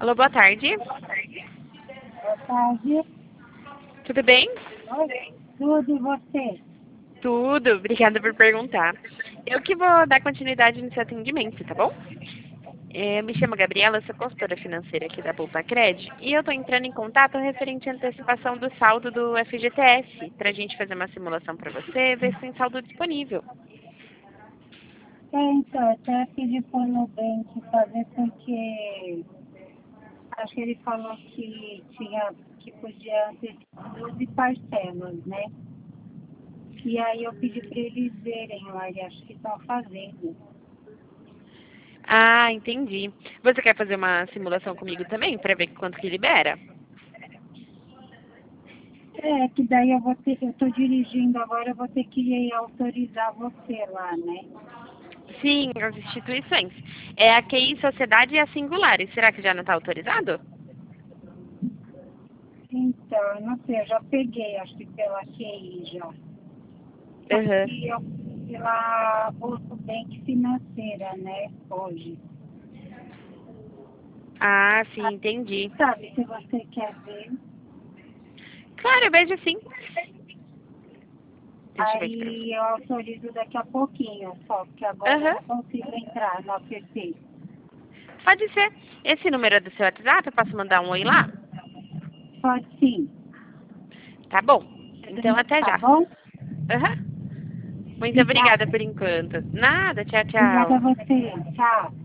Alô, boa tarde. Boa tarde. Tudo bem? Oi. Tudo e você? Tudo. Obrigada por perguntar. Eu que vou dar continuidade no seu atendimento, tá bom? Eu me chamo Gabriela, sou consultora financeira aqui da Poupa Cred e eu estou entrando em contato referente à antecipação do saldo do FGTS, para a gente fazer uma simulação para você, ver se tem saldo disponível. Então, até pedi para o Nubank fazer porque acho que ele falou que podia antecipar 12 parcelas, né? E aí eu pedi para eles verem lá e acho que estão fazendo. Ah, entendi. Você quer fazer uma simulação comigo também, para ver quanto que libera? Que daí eu estou dirigindo agora, eu vou ter que autorizar você lá, né? Sim, as instituições. É a QI Sociedade e a Singulares. Será que já não está autorizado? Então, eu não sei, eu já peguei, acho que pela QI já. Só Aham. que eu pela Bolsa Bank Financeira, né, hoje. Ah, sim, Ah, entendi. sabe, se você quer ver, Claro, eu vejo sim. Deixa eu ver aqui pra você. aí eu autorizo daqui a pouquinho só, porque agora eu Aham. não consigo entrar no app. Pode ser. Esse número é do seu WhatsApp? Eu posso mandar um oi lá? Pode sim. Tá bom. Então, até Tá já. bom? Aham. Muito obrigada Obrigada. por enquanto. Nada. Tchau, Obrigada a tchau. você. Tchau.